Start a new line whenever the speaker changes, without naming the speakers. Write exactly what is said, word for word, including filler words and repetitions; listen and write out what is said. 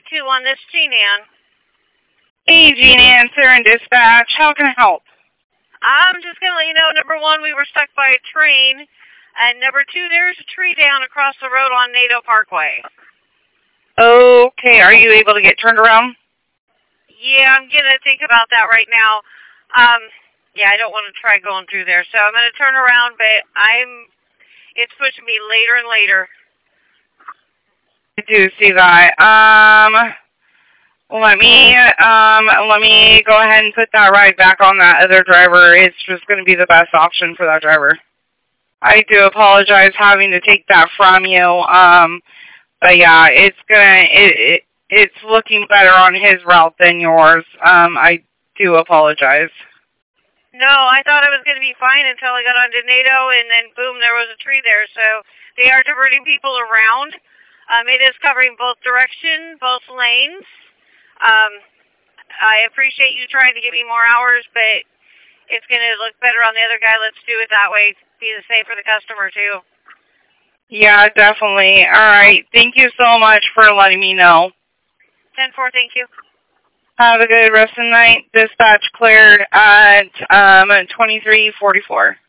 two on this G-Nan.
Hey, G-Nan, Sarah in dispatch. How can I help?
I'm just going to let you know, number one, we were stuck by a train. And number two, there's a tree down across the road on NATO Parkway.
Okay, are you able to get turned around?
Yeah, I'm going to think about that right now. Um, yeah, I don't want to try going through there. So I'm going to turn around, but I'm, it's pushing me later and later.
I do see that. Um, let me, um, let me go ahead and put that ride back on that other driver. It's just going to be the best option for that driver. I do apologize having to take that from you. Um, but yeah, it's gonna, it, it, it's looking better on his route than yours. Um, I do apologize.
No, I thought it was going to be fine until I got onto NATO, and then boom, there was a tree there. So they are diverting people around. Um, it is covering both directions, both lanes. Um, I appreciate you trying to give me more hours, but it's going to look better on the other guy. Let's do it that way. Be the same for the customer, too.
Yeah, definitely. All right. Thank you so much for letting me know.
ten four, thank you.
Have a good rest of the night. Dispatch cleared at um, twenty-three forty-four.